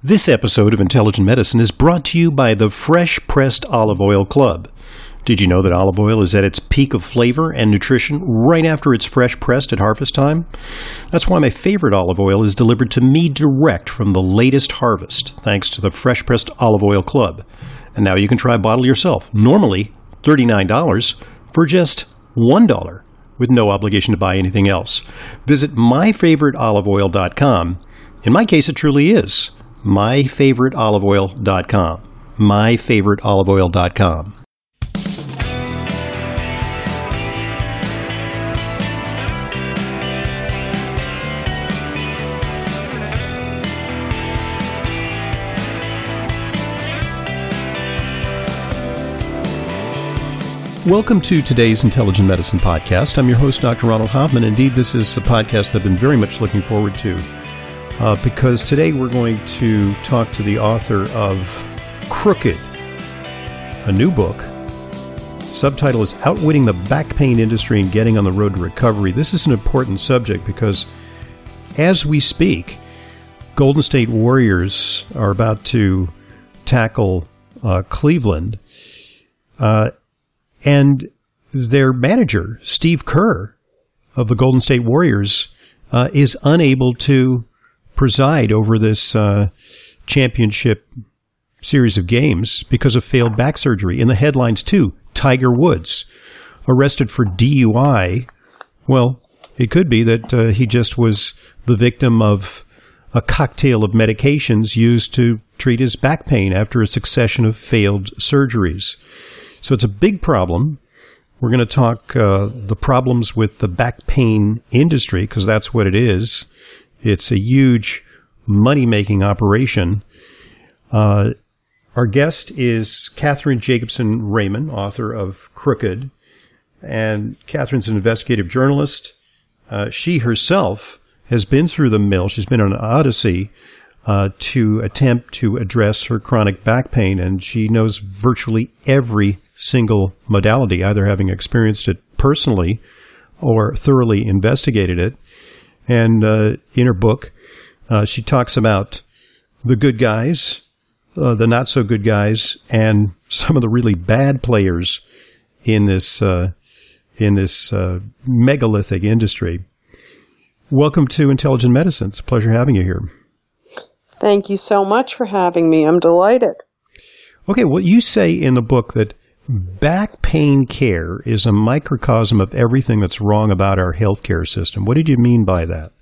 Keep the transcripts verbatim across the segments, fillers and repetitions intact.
This episode of Intelligent Medicine is brought to you by the Fresh Pressed Olive Oil Club. Did you know that olive oil is at its peak of flavor and nutrition right after it's fresh pressed at harvest time? That's why my favorite olive oil is delivered to me direct from the latest harvest, thanks to the Fresh Pressed Olive Oil Club. And now you can try a bottle yourself, normally thirty-nine dollars, for just one dollar, with no obligation to buy anything else. Visit my favorite olive oil dot com. In my case, it truly is my favorite olive oil dot com. my favorite olive oil dot com. Welcome to today's Intelligent Medicine Podcast. I'm your host, Doctor Ronald Hoffman. Indeed, this is a podcast that I've been very much looking forward to uh, because today we're going to talk to the author of Crooked, a new book. Subtitle is Outwitting the Back Pain Industry and Getting on the Road to Recovery. This is an important subject because as we speak, Golden State Warriors are about to tackle uh, Cleveland. Uh, And their manager, Steve Kerr of the Golden State Warriors, uh, is unable to preside over this uh, championship series of games because of failed back surgery. In the headlines, too, Tiger Woods arrested for D U I. Well, it could be that uh, he just was the victim of a cocktail of medications used to treat his back pain after a succession of failed surgeries. So it's a big problem. We're going to talk uh, the problems with the back pain industry, because that's what it is. It's a huge money-making operation. Uh, our guest is Catherine Jacobson Raymond, author of Crooked. And Catherine's an investigative journalist. Uh, she herself has been through the mill. She's been on an odyssey Uh, to attempt to address her chronic back pain, and she knows virtually every single modality, either having experienced it personally or thoroughly investigated it. And uh, in her book, uh, she talks about the good guys, uh, the not-so-good guys, and some of the really bad players in this uh, in this uh, megalithic industry. Welcome to Intelligent Medicine. It's a pleasure having you here. Thank you so much for having me. I'm delighted. Okay, well, you say in the book that back pain care is a microcosm of everything that's wrong about our healthcare system. What did you mean by that?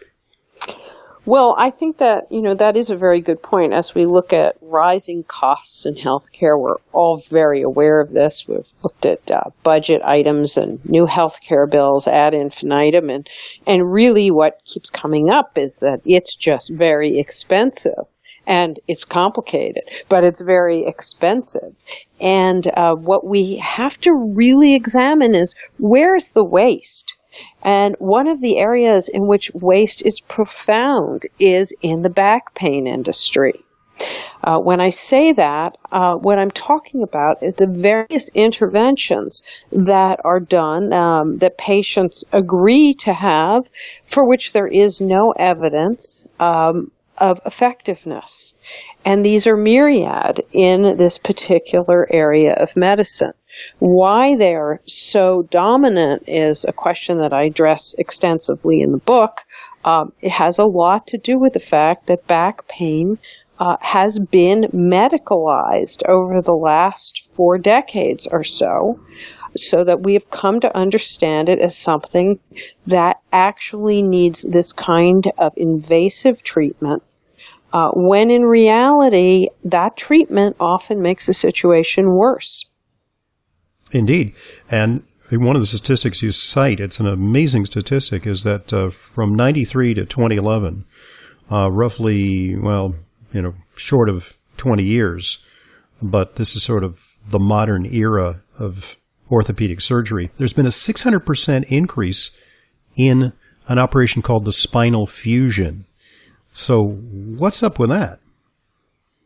Well, I think that, you know, that is a very good point. As we look at rising costs in healthcare, we're all very aware of this. We've looked at uh, budget items and new healthcare bills ad infinitum, and, and really what keeps coming up is that it's just very expensive. And it's complicated, but it's very expensive. And uh, what we have to really examine is, where's the waste? And one of the areas in which waste is profound is in the back pain industry. Uh, when I say that, uh, what I'm talking about is the various interventions that are done, um, that patients agree to have, for which there is no evidence um, of effectiveness. And these are myriad in this particular area of medicine. Why they're so dominant is a question that I address extensively in the book. Um, it has a lot to do with the fact that back pain uh, has been medicalized over the last four decades or so, so that we have come to understand it as something that actually needs this kind of invasive treatment. Uh, when in reality, that treatment often makes the situation worse. Indeed. And one of the statistics you cite, it's an amazing statistic, is that uh, from ninety-three to twenty eleven, uh, roughly, well, you know, short of twenty years, but this is sort of the modern era of orthopedic surgery, there's been a six hundred percent increase in an operation called the spinal fusion. So what's up with that?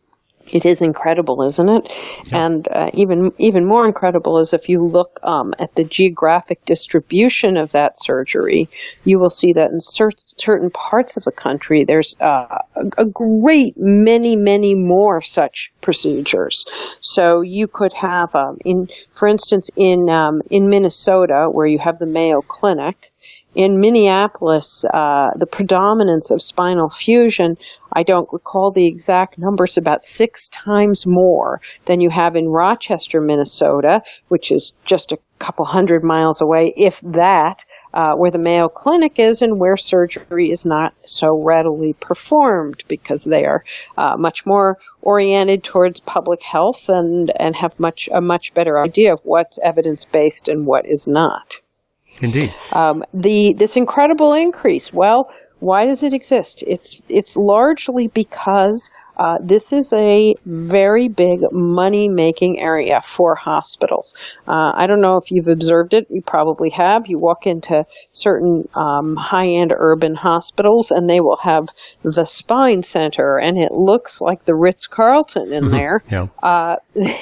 It is incredible, isn't it? Yeah. And uh, even even more incredible is if you look um, at the geographic distribution of that surgery, you will see that in cer- certain parts of the country, there's uh, a, a great many, many more such procedures. So you could have, um, in, for instance, in um, in Minnesota, where you have the Mayo Clinic. In Minneapolis, uh, the predominance of spinal fusion, I don't recall the exact numbers, about six times more than you have in Rochester, Minnesota, which is just a couple hundred miles away, if that, uh, where the Mayo Clinic is and where surgery is not so readily performed because they are uh, much more oriented towards public health and, and have much a much better idea of what's evidence-based and what is not. Indeed. Um, the this incredible increase. Well, why does it exist? It's it's largely because uh, this is a very big money-making area for hospitals. Uh, I don't know if you've observed it. You probably have. You walk into certain um, high-end urban hospitals, and they will have the spine center, and it looks like the Ritz-Carlton in mm-hmm. there. Yeah. Uh,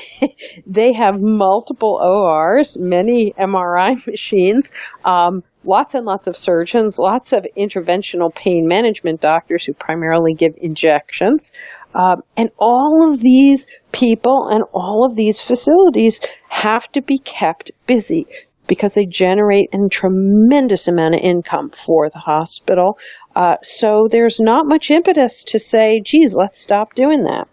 they have multiple O Rs, many M R I machines, um, lots and lots of surgeons, lots of interventional pain management doctors who primarily give injections. Um, and all of these people and all of these facilities have to be kept busy because they generate a tremendous amount of income for the hospital. Uh, so there's not much impetus to say, geez, let's stop doing that.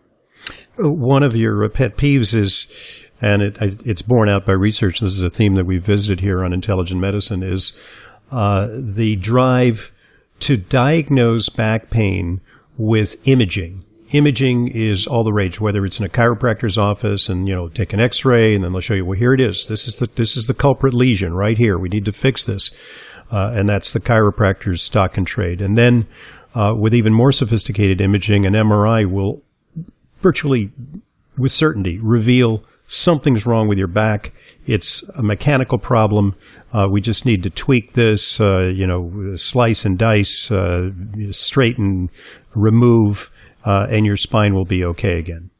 One of your pet peeves is, and it, it's borne out by research, this is a theme that we've visited here on Intelligent Medicine, is uh, the drive to diagnose back pain with imaging. Imaging is all the rage, whether it's in a chiropractor's office and, you know, take an x-ray and then they'll show you, well, here it is. This is the, this is the culprit lesion right here. We need to fix this. Uh, and that's the chiropractor's stock and trade. And then, uh, with even more sophisticated imaging, an M R I will virtually, with certainty, reveal something's wrong with your back. It's a mechanical problem. Uh, we just need to tweak this, uh, you know, slice and dice, uh, straighten, remove, Uh, and your spine will be okay again.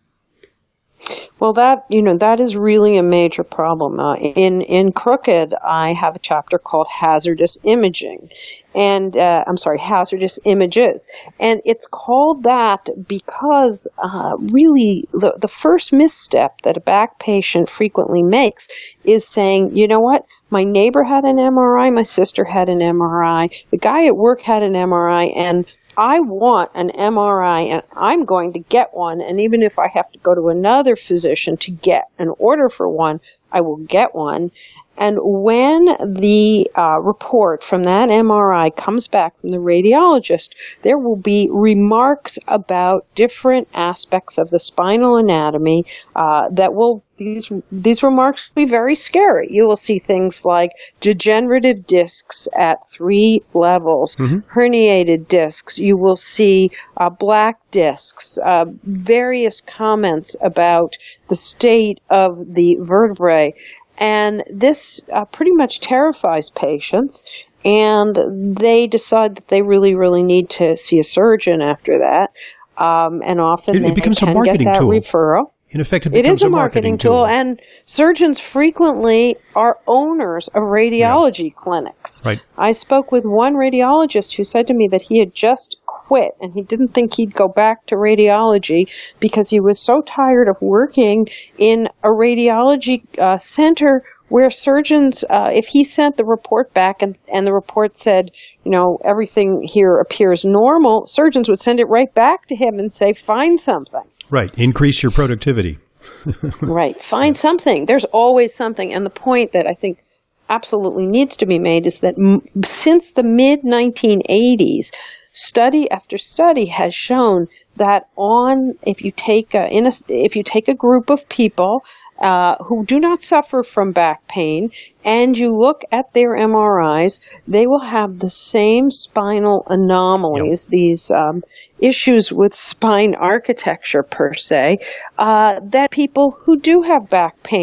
Well, that, you know, that is really a major problem. Uh, in, in Crooked, I have a chapter called Hazardous Imaging. And, uh, I'm sorry, Hazardous Images. And it's called that because, uh, really the, the first misstep that a back patient frequently makes is saying, you know what? My neighbor had an M R I, my sister had an M R I, the guy at work had an M R I, and I want an M R I and I'm going to get one, and even if I have to go to another physician to get an order for one, I will get one. And when the uh, report from that M R I comes back from the radiologist, there will be remarks about different aspects of the spinal anatomy uh, that will, these these remarks will be very scary. You will see things like degenerative discs at three levels, mm-hmm. herniated discs. You will see uh, black discs, uh, various comments about the state of the vertebrae. And this uh, pretty much terrifies patients, and they decide that they really, really need to see a surgeon after that. Um, and often it, it becomes they can a marketing get that tool. referral. In effect, it, it becomes is a, a marketing, marketing tool, tool, and surgeons frequently are owners of radiology yeah. clinics. Right. I spoke with one radiologist who said to me that he had just quit, and he didn't think he'd go back to radiology because he was so tired of working in a radiology uh, center where surgeons, uh, if he sent the report back and, and the report said, you know, everything here appears normal, surgeons would send it right back to him and say, find something. Right. Increase your productivity. Right. Find yeah. something. There's always something. And the point that I think absolutely needs to be made is that m- since the mid nineteen eighties, study after study has shown that on, if you take a, in a, if you take a group of people Uh, who do not suffer from back pain, and you look at their M R Is, they will have the same spinal anomalies, yep. these um, issues with spine architecture per se, uh, that people who do have back pain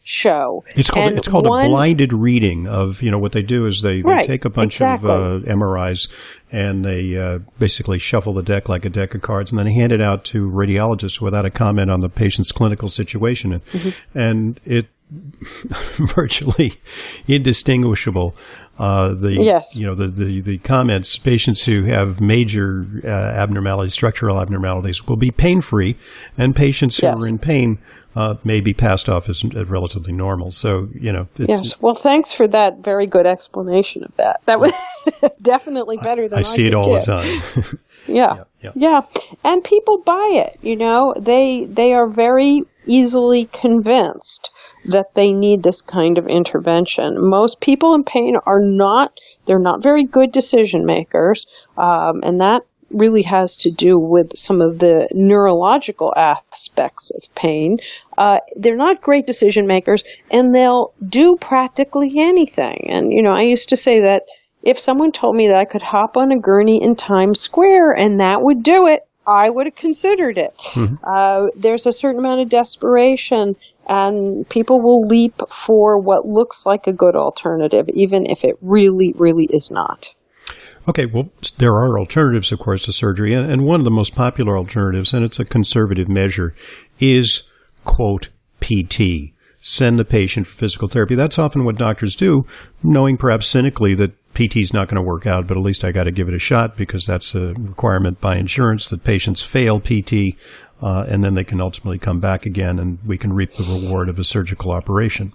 show. It's called and it's called one, a blinded reading of, you know, what they do is they, right, they take a bunch exactly. of uh, M R Is and they uh, basically shuffle the deck like a deck of cards, and then they hand it out to radiologists without a comment on the patient's clinical situation. And, mm-hmm. and it virtually indistinguishable. Uh, the yes. you know the, the the comments, patients who have major uh, abnormalities, structural abnormalities, will be pain free, and patients who yes. are in pain uh, may be passed off as uh, relatively normal. So you know, it's, yes. Well, thanks for that very good explanation of that. That was definitely better than I, I see I it all give. the time. yeah. yeah, yeah, yeah, and people buy it. You know, they they are very easily convinced that they need this kind of intervention. Most people in pain are not, they're not very good decision makers, um, and that really has to do with some of the neurological aspects of pain. Uh, they're not great decision makers, and they'll do practically anything. And, you know, I used to say that if someone told me that I could hop on a gurney in Times Square and that would do it, I would have considered it. Mm-hmm. Uh, there's a certain amount of desperation, and people will leap for what looks like a good alternative, even if it really, really is not. Okay, well, there are alternatives, of course, to surgery, and, and one of the most popular alternatives, and it's a conservative measure, is, quote, P T. Send the patient for physical therapy. That's often what doctors do, knowing perhaps cynically that P T is not going to work out, but at least I got to give it a shot because that's a requirement by insurance that patients fail P T, uh, and then they can ultimately come back again, and we can reap the reward of a surgical operation.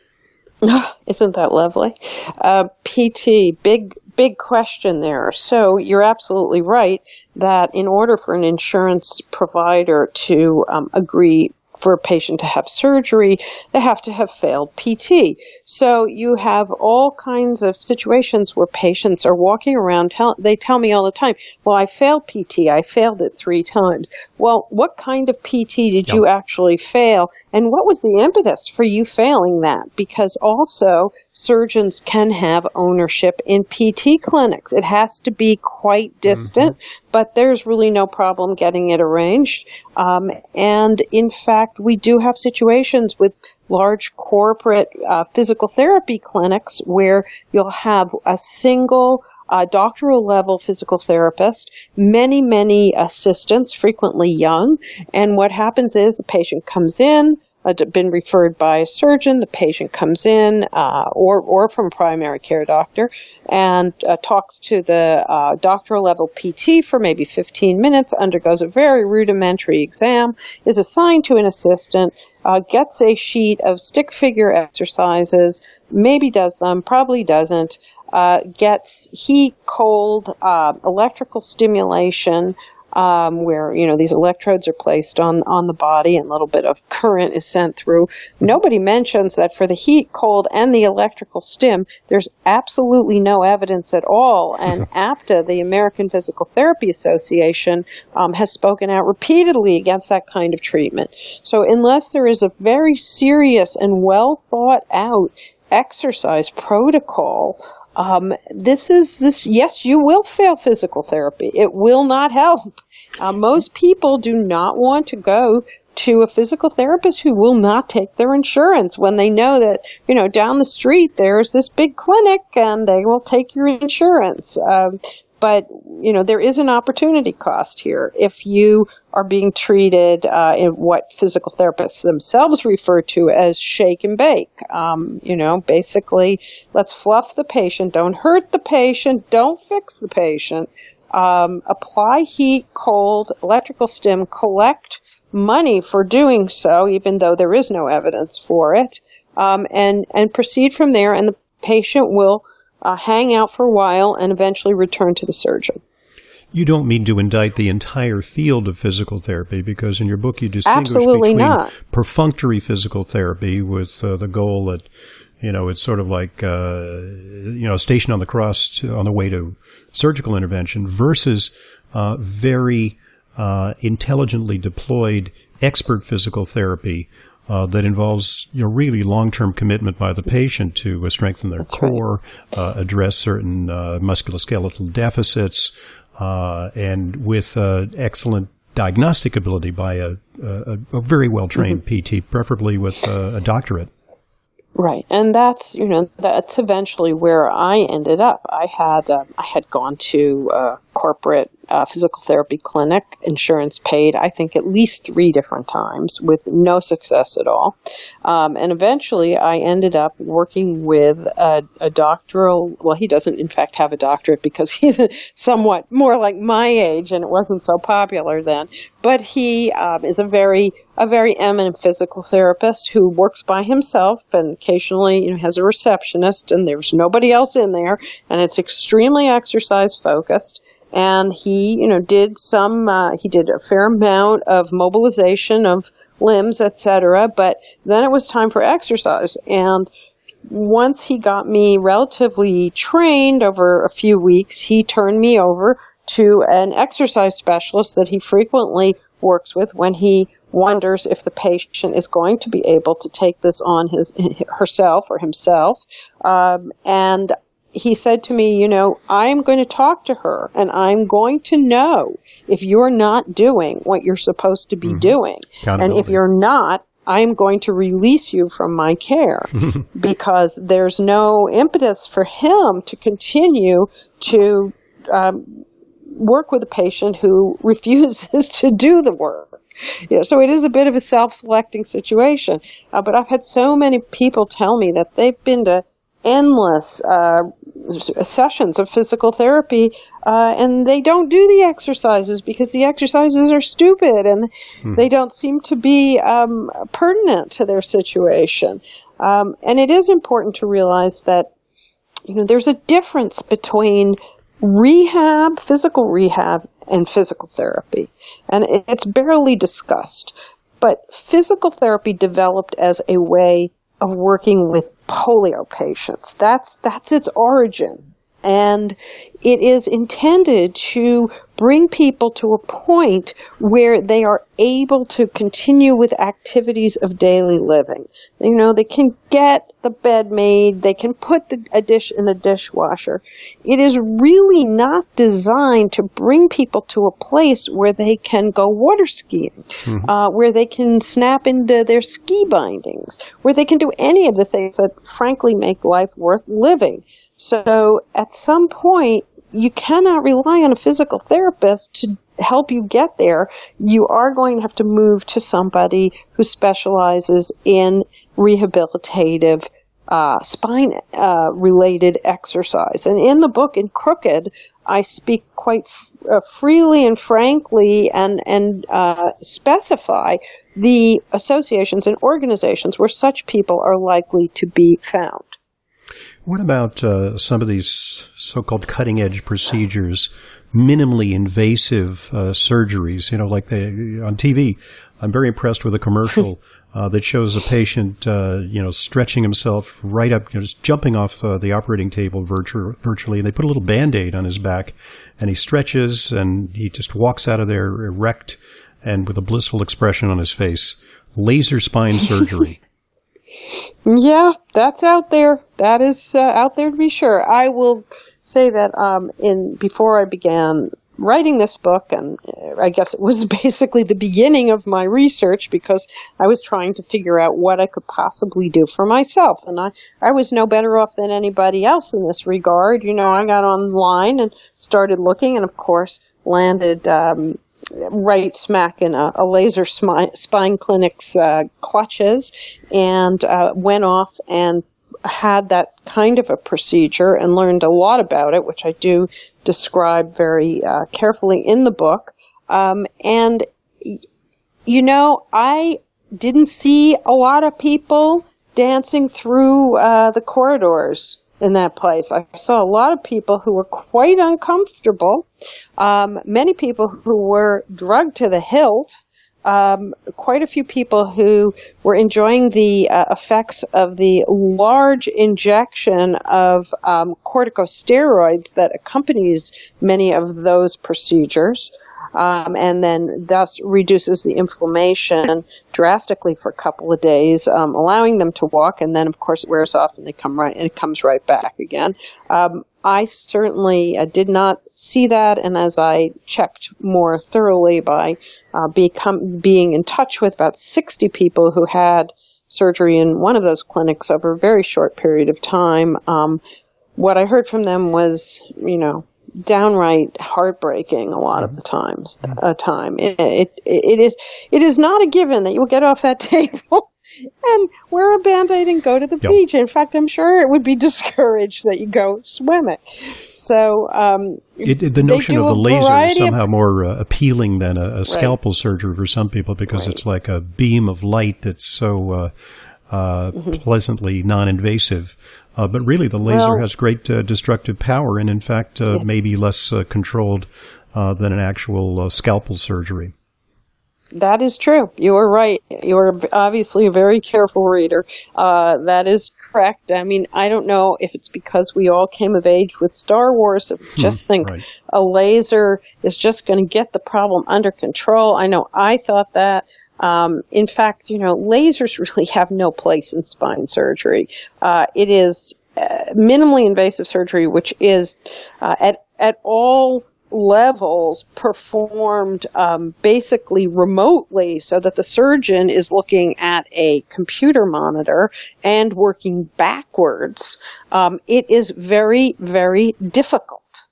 Isn't that lovely? Uh, P T, big, big question there. So you're absolutely right that in order for an insurance provider to um, agree for a patient to have surgery, they have to have failed P T. So you have all kinds of situations where patients are walking around, tell, they tell me all the time, well, I failed P T, I failed it three times. Well, what kind of P T did yep. you actually fail? And what was the impetus for you failing that? Because also surgeons can have ownership in P T clinics. It has to be quite distant, mm-hmm. but there's really no problem getting it arranged. Um, and in fact, we do have situations with large corporate uh, physical therapy clinics where you'll have a single uh, doctoral level physical therapist, many, many assistants, frequently young. And what happens is the patient comes in, Uh, been referred by a surgeon, the patient comes in, uh, or, or from a primary care doctor, and uh, talks to the uh, doctoral level P T for maybe fifteen minutes, undergoes a very rudimentary exam, is assigned to an assistant, uh, gets a sheet of stick figure exercises, maybe does them, probably doesn't, uh, gets heat, cold, uh, electrical stimulation, Um, where, you know, these electrodes are placed on, on the body and a little bit of current is sent through. Nobody mentions that for the heat, cold, and the electrical stim, there's absolutely no evidence at all. And APTA, the American Physical Therapy Association, um, has spoken out repeatedly against that kind of treatment. So unless there is a very serious and well thought out exercise protocol, Um, this is this, yes, you will fail physical therapy. It will not help. Uh, most people do not want to go to a physical therapist who will not take their insurance when they know that, you know, down the street there's this big clinic and they will take your insurance. Um, But, you know, there is an opportunity cost here. If you are being treated uh, in what physical therapists themselves refer to as shake and bake, um, you know, basically, let's fluff the patient, don't hurt the patient, don't fix the patient, um, apply heat, cold, electrical stim, collect money for doing so, even though there is no evidence for it, um, and, and proceed from there, and the patient will Uh, hang out for a while and eventually return to the surgeon. You don't mean to indict the entire field of physical therapy, because in your book you distinguish Absolutely between not. perfunctory physical therapy with uh, the goal that, you know, it's sort of like, uh, you know, a station on the cross to, on the way to surgical intervention, versus uh, very uh, intelligently deployed expert physical therapy Uh, that involves, you know, really long-term commitment by the patient to uh, strengthen their That's core, right. uh, address certain uh, musculoskeletal deficits, uh, and with uh, excellent diagnostic ability by a, a, a very well-trained mm-hmm. P T, preferably with uh, a doctorate. Right, and that's you know that's eventually where I ended up. I had um, I had gone to a corporate uh, physical therapy clinic, insurance paid, I think at least three different times with no success at all, um, and eventually I ended up working with a, a doctoral. Well, he doesn't in fact have a doctorate because he's somewhat more like my age, and it wasn't so popular then. But he um, is a very a very eminent physical therapist who works by himself and occasionally, you know, has a receptionist, and there's nobody else in there, and it's extremely exercise focused. And he, you know, did some, uh, he did a fair amount of mobilization of limbs, et cetera. But then it was time for exercise. And once he got me relatively trained over a few weeks, he turned me over to an exercise specialist that he frequently works with when he wonders if the patient is going to be able to take this on his herself or himself. Um, and he said to me, you know, I'm going to talk to her and I'm going to know if you're not doing what you're supposed to be mm-hmm. doing. And if you're not, I'm going to release you from my care because there's no impetus for him to continue to um, work with a patient who refuses to do the work. Yeah, so it is a bit of a self-selecting situation. Uh, but I've had so many people tell me that they've been to endless uh, sessions of physical therapy, uh, and they don't do the exercises because the exercises are stupid and hmm. they don't seem to be um, pertinent to their situation. Um, and it is important to realize that, you know, there's a difference between rehab, physical rehab, and physical therapy. And it's barely discussed. But physical therapy developed as a way of working with polio patients. That's, that's its origin. And it is intended to bring people to a point where they are able to continue with activities of daily living. You know, they can get the bed made, they can put the, a dish in the dishwasher. It is really not designed to bring people to a place where they can go water skiing, mm-hmm. uh, where they can snap into their ski bindings, where they can do any of the things that frankly make life worth living. So at some point, you cannot rely on a physical therapist to help you get there. You are going to have to move to somebody who specializes in rehabilitative uh, spine uh, related exercise. And in the book, in Crooked, I speak quite f- uh, freely and frankly and, and uh, specify the associations and organizations where such people are likely to be found. What about uh, some of these so-called cutting-edge procedures, minimally invasive uh, surgeries, you know, like they, on T V? I'm very impressed with a commercial uh, that shows a patient, uh, you know, stretching himself right up, you know, just jumping off uh, the operating table virtu- virtually, and they put a little Band-Aid on his back, and he stretches, and he just walks out of there erect and with a blissful expression on his face. Laser spine surgery. Yeah, that's out there. That is uh, out there to be sure. I will say that um, in before I began writing this book, and I guess it was basically the beginning of my research because I was trying to figure out what I could possibly do for myself. And I, I was no better off than anybody else in this regard. You know, I got online and started looking and, of course, landed um right smack in a, a laser smi- spine clinic's uh, clutches and uh, went off and had that kind of a procedure and learned a lot about it, which I do describe very uh, carefully in the book. Um, and, you know, I didn't see a lot of people dancing through uh, the corridors in that place. I saw a lot of people who were quite uncomfortable, um, many people who were drugged to the hilt, um, quite a few people who were enjoying the uh, effects of the large injection of um, corticosteroids that accompanies many of those procedures. Um, and then thus reduces the inflammation drastically for a couple of days, um, allowing them to walk, and then of course it wears off and they come right and it comes right back again. Um, I certainly uh, did not see that, and as I checked more thoroughly by uh, become being in touch with about sixty people who had surgery in one of those clinics over a very short period of time. Um, what I heard from them was, you know, downright heartbreaking a lot of the times. A time it, it it is it is not a given that you'll get off that table and wear a Band-Aid and go to the yep. beach. In fact, I'm sure it would be discouraged that you go swimming. So um, it, it, the notion of the laser is somehow of, more uh, appealing than a, a scalpel right. surgery for some people because right. it's like a beam of light that's so uh, uh, mm-hmm. pleasantly non-invasive. Uh, but really, the laser well, has great uh, destructive power and, in fact, uh, yeah. maybe less uh, controlled uh, than an actual uh, scalpel surgery. That is true. You are right. You are obviously a very careful reader. Uh, that is correct. I mean, I don't know if it's because we all came of age with Star Wars. That we just think right. a laser is just going to get the problem under control. I know I thought that. Um, in fact, you know, lasers really have no place in spine surgery. Uh, it is uh, minimally invasive surgery, which is uh, at at all levels performed um, basically remotely, so that the surgeon is looking at a computer monitor and working backwards. Um, it is very, very difficult,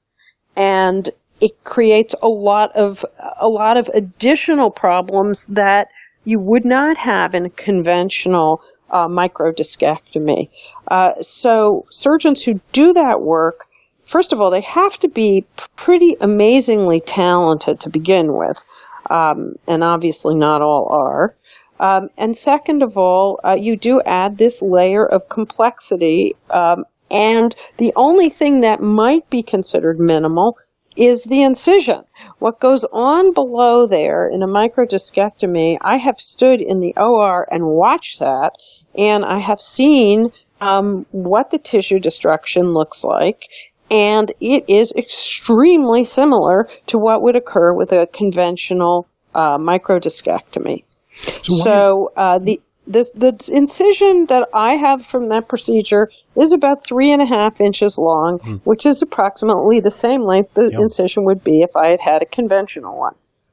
and it creates a lot of a lot of additional problems that you would not have in a conventional uh, microdiscectomy. Uh, so surgeons who do that work, first of all, they have to be pretty amazingly talented to begin with, um, and obviously not all are. Um, and second of all, uh, you do add this layer of complexity, um, and the only thing that might be considered minimal is the incision. What goes on below there in a microdiscectomy, I have stood in the O R and watched that, and I have seen um, what the tissue destruction looks like, and it is extremely similar to what would occur with a conventional uh, microdiscectomy. So, so uh, the This, the incision that I have from that procedure is about three and a half inches long, mm. which is approximately the same length the yep. incision would be if I had had a conventional one.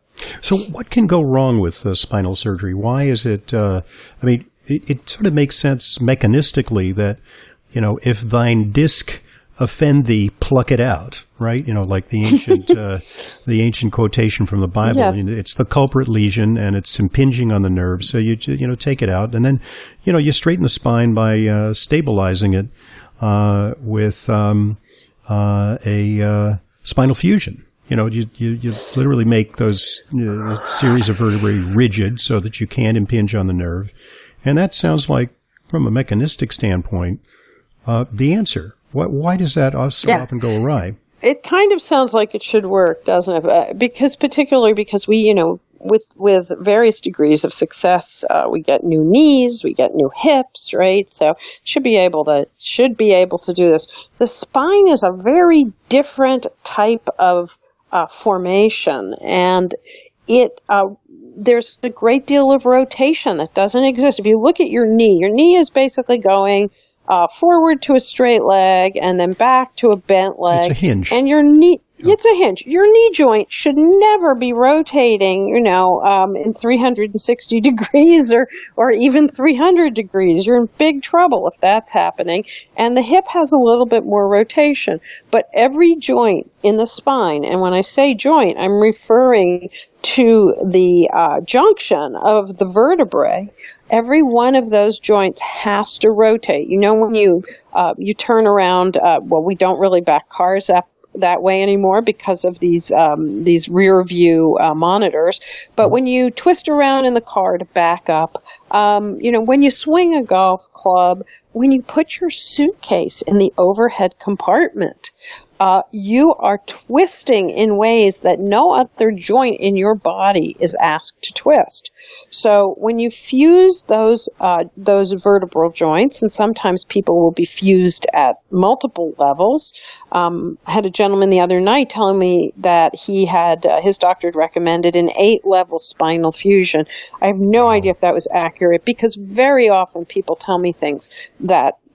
So what can go wrong with uh, spinal surgery? Why is it, uh, I mean, it, it sort of makes sense mechanistically that, you know, if thine disc offend thee, pluck it out, right? You know, like the ancient, uh, the ancient quotation from the Bible. Yes. It's the culprit lesion, and it's impinging on the nerve. So you, you know, take it out, and then, you know, you straighten the spine by uh, stabilizing it uh, with um, uh, a uh, spinal fusion. You know, you, you, you literally make those you know, series of vertebrae rigid so that you can't impinge on the nerve, and that sounds like, from a mechanistic standpoint, uh, the answer. Why, why does that so yeah. often go awry? It kind of sounds like it should work, doesn't it? Uh, because particularly because we, you know, with with various degrees of success, uh, we get new knees, we get new hips, right? So should be able to should be able to do this. The spine is a very different type of uh, formation, and it uh, there's a great deal of rotation that doesn't exist. If you look at your knee, your knee is basically going Uh, forward to a straight leg and then back to a bent leg. It's a hinge. And your knee, yeah. it's a hinge. Your knee joint should never be rotating, you know, um, in three hundred sixty degrees or, or even three hundred degrees. You're in big trouble if that's happening. And the hip has a little bit more rotation. But every joint in the spine, and when I say joint, I'm referring to the uh, junction of the vertebrae. Every one of those joints has to rotate. You know, when you uh, you turn around, uh, well, we don't really back cars up that way anymore because of these um, these rear view uh, monitors. But when you twist around in the car to back up, um, you know, when you swing a golf club, when you put your suitcase in the overhead compartment, uh, you are twisting in ways that no other joint in your body is asked to twist. So when you fuse those uh, those vertebral joints, and sometimes people will be fused at multiple levels. Um, I had a gentleman the other night telling me that he had uh, his doctor had recommended an eight-level spinal fusion. I have no idea if that was accurate, because very often people tell me things that,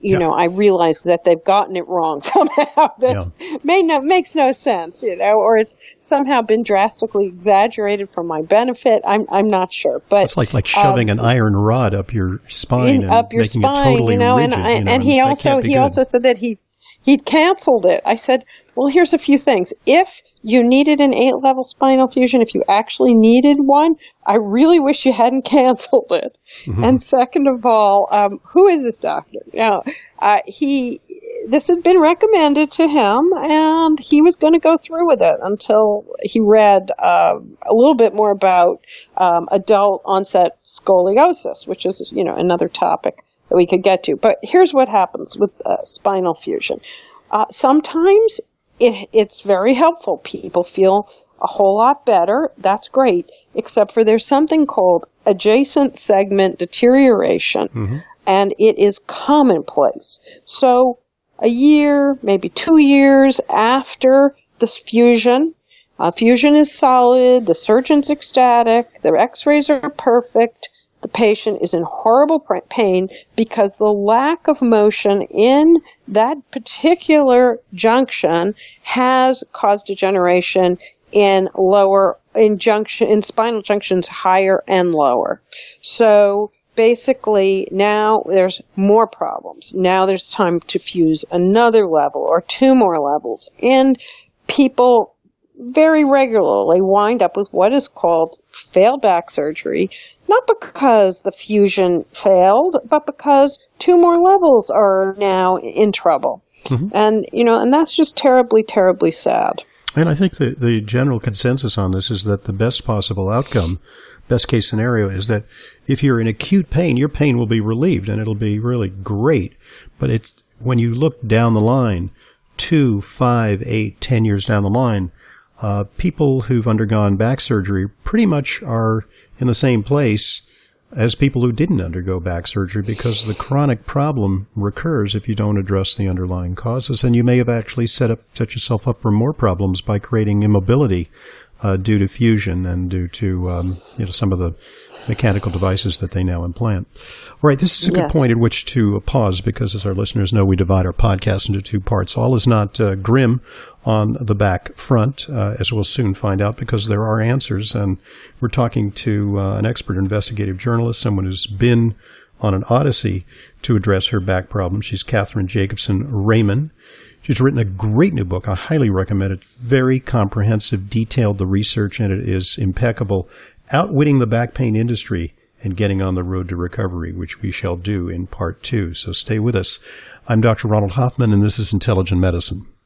you yeah. know, I realize that they've gotten it wrong somehow. That yeah. may no, makes no sense, you know, or it's somehow been drastically exaggerated for my benefit. I'm I'm not sure, but it's like like shoving um, an iron rod up your spine in, and up your making spine, it totally you know, rigid. And, I, you know, and he and also he good. also said that he he'd canceled it. I said, well, here's a few things. If you needed an eight-level spinal fusion, if you actually needed one, I really wish you hadn't canceled it. Mm-hmm. And second of all, um, who is this doctor? Now, uh, he, this had been recommended to him, and he was going to go through with it until he read uh, a little bit more about um, adult onset scoliosis, which is, you know, another topic that we could get to. But here's what happens with uh, spinal fusion. Uh, sometimes It, it's very helpful. People feel a whole lot better. That's great. Except for there's something called adjacent segment deterioration, mm-hmm. and it is commonplace. So a year, maybe two years after this fusion, uh, fusion is solid, the surgeon's ecstatic, the x-rays are perfect, the patient is in horrible pain because the lack of motion in that particular junction has caused degeneration in lower, in junction, in spinal junctions higher and lower. So basically now there's more problems. Now there's time to fuse another level or two more levels. And people very regularly wind up with what is called failed back surgery, not because the fusion failed, but because two more levels are now in trouble. Mm-hmm. And, you know, and that's just terribly, terribly sad. And I think the, the general consensus on this is that the best possible outcome, best case scenario, is that if you're in acute pain, your pain will be relieved and it'll be really great. But it's when you look down the line, two, five, eight, ten years down the line, uh, people who've undergone back surgery pretty much are in the same place as people who didn't undergo back surgery, because the chronic problem recurs if you don't address the underlying causes. And you may have actually set up set yourself up for more problems by creating immobility uh, due to fusion and due to um, you know some of the mechanical devices that they now implant. All right, this is a good yes. point at which to pause, because as our listeners know, we divide our podcast into two parts. All is not uh, grim on the back front, uh, as we'll soon find out, because there are answers. And we're talking to uh, an expert investigative journalist, someone who's been on an odyssey to address her back problem. She's Catherine Jacobson Raymond. She's written a great new book. I highly recommend it. Very comprehensive, detailed. The research in it is impeccable. Outwitting the back pain industry and getting on the road to recovery, which we shall do in part two. So stay with us. I'm Doctor Ronald Hoffman, and this is Intelligent Medicine.